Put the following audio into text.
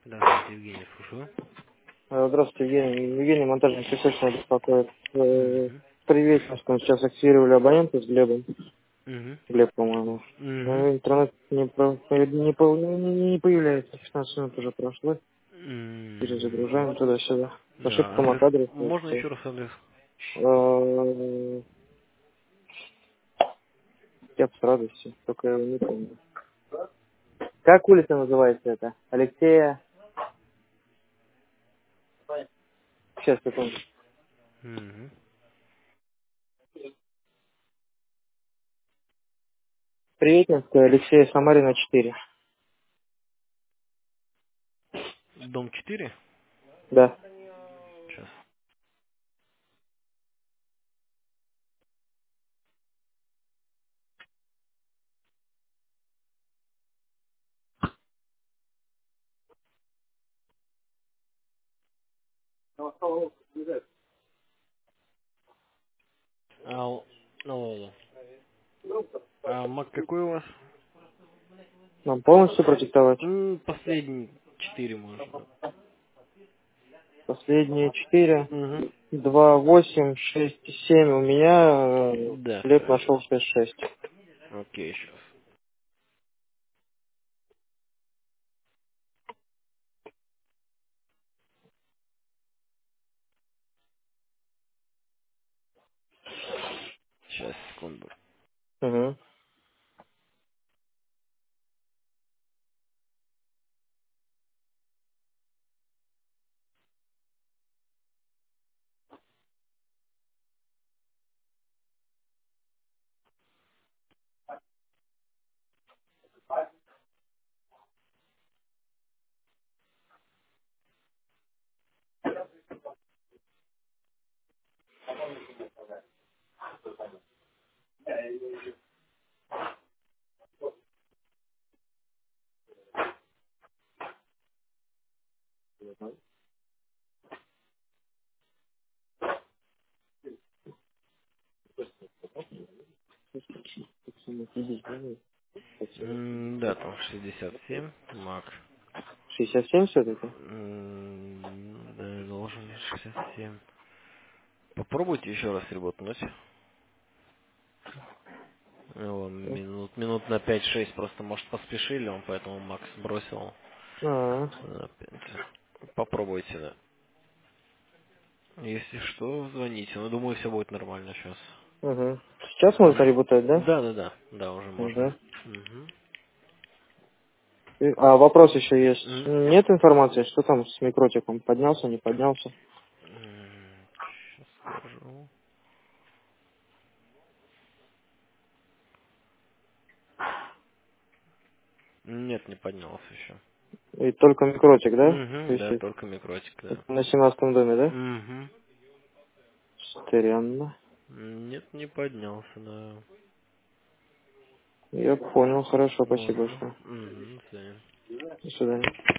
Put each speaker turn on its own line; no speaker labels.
Здравствуйте, Евгений, слушаю.
Здравствуйте, Евгений. Евгений, монтажный песочный беспокоит.
Угу.
Приветствую, сейчас активировали абонента с Глебом.
Угу.
Глеб, по-моему.
Угу.
Но интернет не появляется. 15 минут уже прошло. Перезагружаем туда-сюда.
Да,
Ошибка
адрес.
MAC-адрес.
Можно еще раз адрес?
Я с радостью, только я его не помню. Как улица называется это? Алексея? Сейчас, секунду.
Угу.
Приветинская, Алексея Самарина, 4.
Дом 4.
Да.
Сейчас. Алло. А маг какой у вас?
Нам полностью продиктовать?
Последний 4 можно.
Последние 4.
Угу.
2, 8, 6, 7. У меня
Да,
Глеб
все
нашел
верно.
6, 6.
Окей, сейчас. Сейчас, секунду.
Угу.
Да, там 67. Маг.
67 все-таки?
Да, должен 67. Попробуйте еще раз работнуть. Вот, минут на 5-6 просто, может, поспешили, он поэтому Макс бросил.
А,
Опять. Попробуйте, да. Если что, звоните. Но думаю, все будет нормально сейчас.
угу. Сейчас можно работать, да?
Да, уже можно.
Угу.
Угу.
А вопрос еще есть.
М,
Нет информации, что там с микротиком? Поднялся, не поднялся?
Сейчас скажу. Нет, не поднялся еще.
И только микротик, да? То
Угу,
есть
да, только микротик, да.
это на 17-м доме, да?
Угу.
Странно.
Нет, не поднялся, да.
Я понял, хорошо, спасибо
Ладно.
большое.
Угу,
До свидания.